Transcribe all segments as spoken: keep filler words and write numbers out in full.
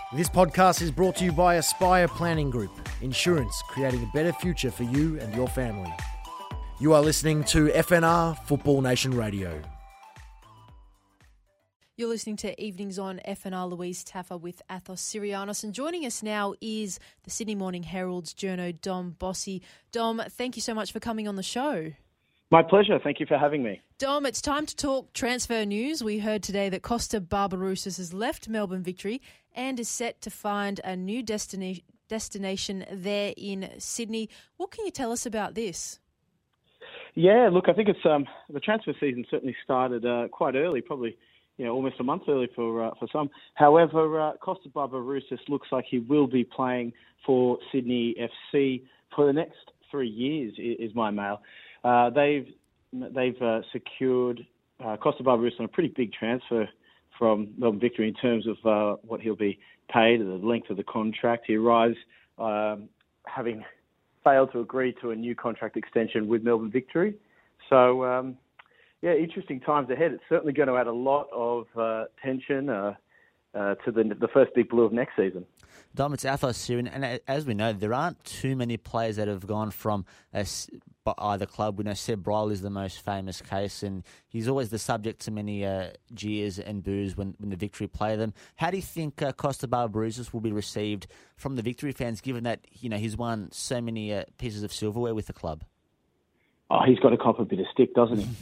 This podcast is brought to you by Aspire Planning Group, insurance creating a better future for you and your family. You are listening to F N R Football Nation Radio. You're listening to Evenings on F N R. Louise Taffer with Athos Sirianos. And joining us now is the Sydney Morning Herald's journo Dom Bossy. Dom, thank you so much for coming on the show. My pleasure. Thank you for having me. Dom, it's time to talk transfer news. We heard today that Costa Barbarouses has left Melbourne Victory and is set to find a new destina- destination there in Sydney. What can you tell us about this? Yeah, look, I think it's um, the transfer season certainly started uh, quite early, probably you know almost a month early for uh, for some. However, uh, Costa Barbarouses looks like he will be playing for Sydney F C for the next three years. Is my mail. Uh, they've they've uh, secured uh, Costa Barbarouses on a pretty big transfer from Melbourne Victory in terms of uh, what he'll be paid, the length of the contract. He arrives um, having failed to agree to a new contract extension with Melbourne Victory. So, um, yeah, interesting times ahead. It's certainly going to add a lot of uh, tension uh, uh, to the the first Big Blue of next season. Dom, it's Athos here, and as we know, there aren't too many players that have gone from a, either club. We know Seb Bryle is the most famous case, and he's always the subject to many uh, jeers and boos when, when the Victory play them. How do you think uh, Costa Barbarouses will be received from the Victory fans, given that you know he's won so many uh, pieces of silverware with the club? Oh, he's got to cop a bit of stick, doesn't he?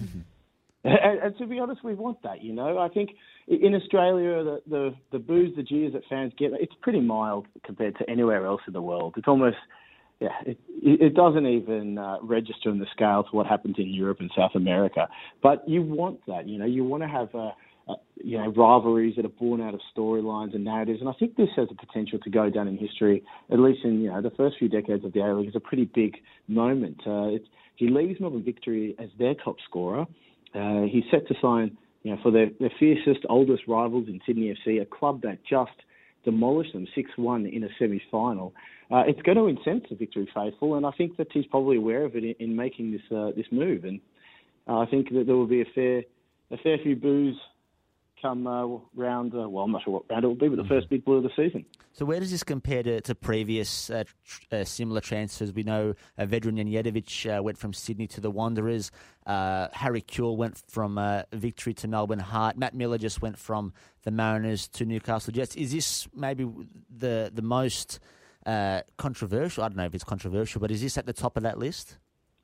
And, and to be honest, we want that, you know. I think in Australia, the, the, the boos, the jeers that fans get, it's pretty mild compared to anywhere else in the world. It's almost, yeah, it, it doesn't even uh, register in the scale to what happens in Europe and South America. But you want that, you know. You want to have, uh, uh, you know, rivalries that are born out of storylines and narratives. And I think this has the potential to go down in history, at least in, you know, the first few decades of the A-League. It's a pretty big moment. Uh, it's, he leaves Melbourne Victory as their top scorer. Uh, he's set to sign, you know, for their, their fiercest, oldest rivals in Sydney F C, a club that just demolished them six one in a semi-final. Uh, it's going to incense the Victory faithful, and I think that he's probably aware of it in, in making this uh, this move. And uh, I think that there will be a fair a fair few boos come uh, round. Uh, well, I'm not sure what round it will be, but the first Big Blue of the season. So where does this compare to, to previous uh, tr- uh, similar transfers? We know uh, Vedran Janjetovic uh, went from Sydney to the Wanderers. Uh, Harry Kewell went from uh, Victory to Melbourne Heart. Matt Miller just went from the Mariners to Newcastle Jets. Is this maybe the the most uh, controversial? I don't know if it's controversial, but is this at the top of that list?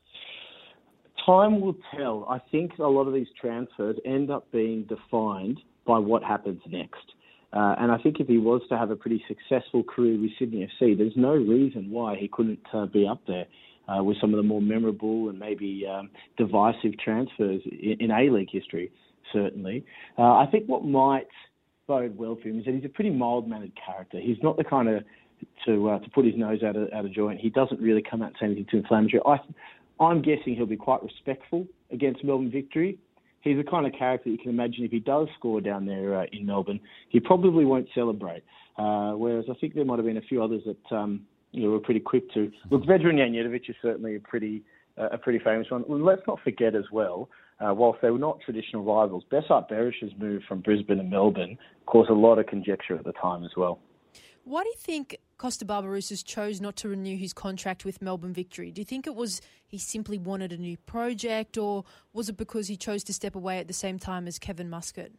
Time will tell. I think a lot of these transfers end up being defined by what happens next. Uh, and I think if he was to have a pretty successful career with Sydney F C, there's no reason why he couldn't uh, be up there uh, with some of the more memorable and maybe um, divisive transfers in, in A-League history, certainly. Uh, I think what might bode well for him is that he's a pretty mild-mannered character. He's not the kind of to uh, to put his nose out of, out of joint. He doesn't really come out and say anything too inflammatory. I, I'm guessing he'll be quite respectful against Melbourne Victory. He's the kind of character you can imagine if he does score down there uh, in Melbourne, he probably won't celebrate. Uh, whereas I think there might have been a few others that um, you know, were pretty quick to. Look, Vedran Janjetovic is certainly a pretty uh, a pretty famous one. Let's not forget as well, uh, whilst they were not traditional rivals, Besart Berish's move from Brisbane to Melbourne caused a lot of conjecture at the time as well. Why do you think Costa Barbarouses chose not to renew his contract with Melbourne Victory? Do you think it was he simply wanted a new project, or was it because he chose to step away at the same time as Kevin Muscat?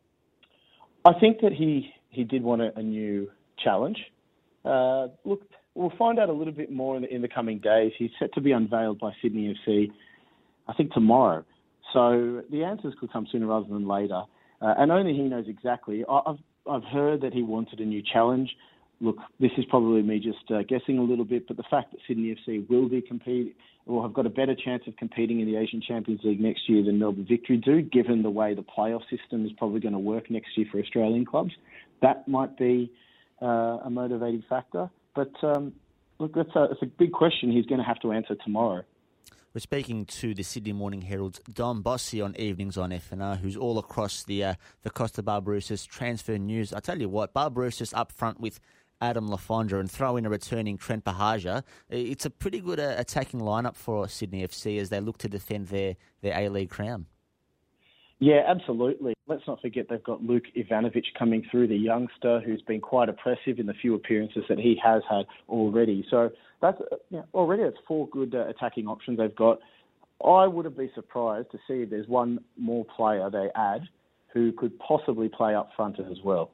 I think that he, he did want a, a new challenge. Uh, look, we'll find out a little bit more in the, in the coming days. He's set to be unveiled by Sydney F C, I think, tomorrow. So the answers could come sooner rather than later. Uh, and only he knows exactly. I, I've, I've heard that he wanted a new challenge. Look, this is probably me just uh, guessing a little bit, but the fact that Sydney F C will be compete or have got a better chance of competing in the Asian Champions League next year than Melbourne Victory do, given the way the playoff system is probably going to work next year for Australian clubs, that might be uh, a motivating factor. But um, look, that's a, that's a big question he's going to have to answer tomorrow. We're speaking to the Sydney Morning Herald's Dom Bossy on Evenings on F N R, who's all across the uh, the Costa Barbarouses transfer news. I tell you what, Barbarouses up front with Adam Lafondra and throw in a returning Trent Bahaja. It's a pretty good uh, attacking lineup for Sydney F C as they look to defend their, their A-League crown. Yeah, absolutely. let's not forget they've got Luke Ivanovic coming through, the youngster who's been quite impressive in the few appearances that he has had already. So that's you know, already it's four good uh, attacking options they've got. I wouldn't be surprised to see if there's one more player they add who could possibly play up front as well.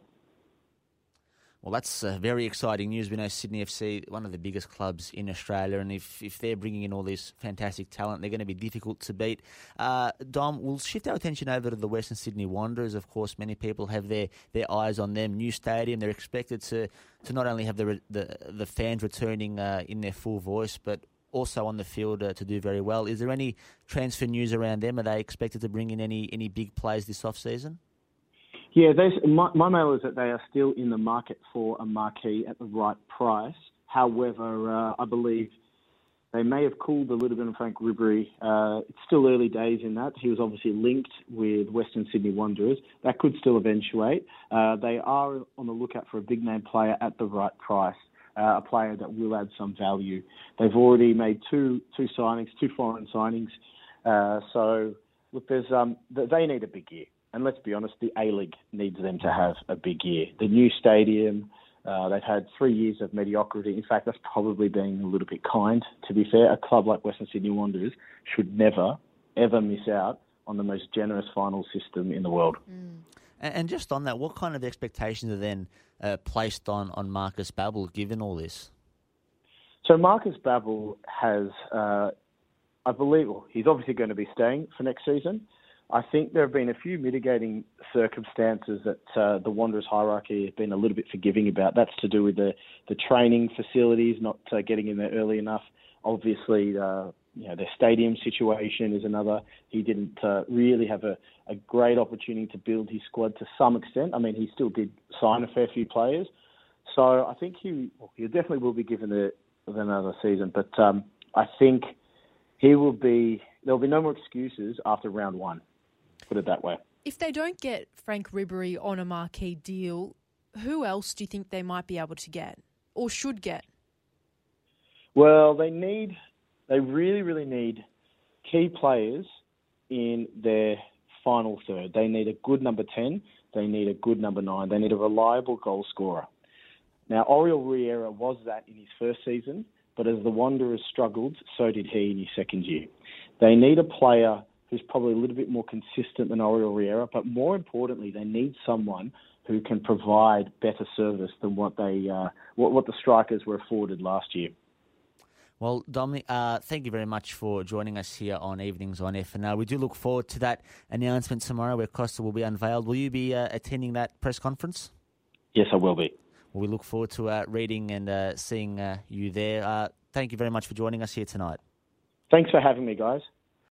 Well, that's uh, very exciting news. We know Sydney F C, one of the biggest clubs in Australia, and if, if they're bringing in all this fantastic talent, they're going to be difficult to beat. Uh, Dom, we'll shift our attention over to the Western Sydney Wanderers. Of course, many people have their, their eyes on them. New stadium, they're expected to, to not only have the the, the fans returning uh, in their full voice, but also on the field uh, to do very well. Is there any transfer news around them? Are they expected to bring in any, any big players this off-season? Yeah, my, my mail is that they are still in the market for a marquee at the right price. However, uh, I believe they may have cooled a little bit on Frank Ribery. Uh, it's still early days in that. He was obviously linked with Western Sydney Wanderers. That could still eventuate. Uh, they are on the lookout for a big-name player at the right price, uh, a player that will add some value. They've already made two two signings, two foreign signings. Uh, so, look, there's um, they need a big year. And let's be honest, the A-League needs them to have a big year. The new stadium, uh, they've had three years of mediocrity. In fact, that's probably being a little bit kind, to be fair. A club like Western Sydney Wanderers should never, ever miss out on the most generous final system in the world. Mm. And just on that, what kind of expectations are then uh, placed on, on Marcus Babbel, given all this? So Marcus Babbel has, uh, I believe, well, he's obviously going to be staying for next season. I think there have been a few mitigating circumstances that uh, the Wanderers hierarchy has been a little bit forgiving about. That's to do with the, the training facilities, not uh, getting in there early enough. Obviously, uh, you know, their stadium situation is another. He didn't uh, really have a, a great opportunity to build his squad to some extent. I mean, he still did sign a fair few players. So I think he, well, he definitely will be given the, another season. But um, I think he will be, there'll be no more excuses after round one. Put it that way. If they don't get Frank Ribery on a marquee deal, who else do you think they might be able to get or should get? Well, they need, they really, really need key players in their final third. They need a good number ten. They need a good number nine. They need a reliable goal scorer. Now, Oriol Riera was that in his first season, but as the Wanderers struggled, so did he in his second year. They need a player who's probably a little bit more consistent than Oriol Riera, but more importantly, they need someone who can provide better service than what they uh, what, what the strikers were afforded last year. Well, Dominic, uh, thank you very much for joining us here on Evenings on F N R. We do look forward to that announcement tomorrow where Costa will be unveiled. Will you be uh, attending that press conference? Yes, I will be. Well, we look forward to uh, reading and uh, seeing uh, you there. Uh, thank you very much for joining us here tonight. Thanks for having me, guys.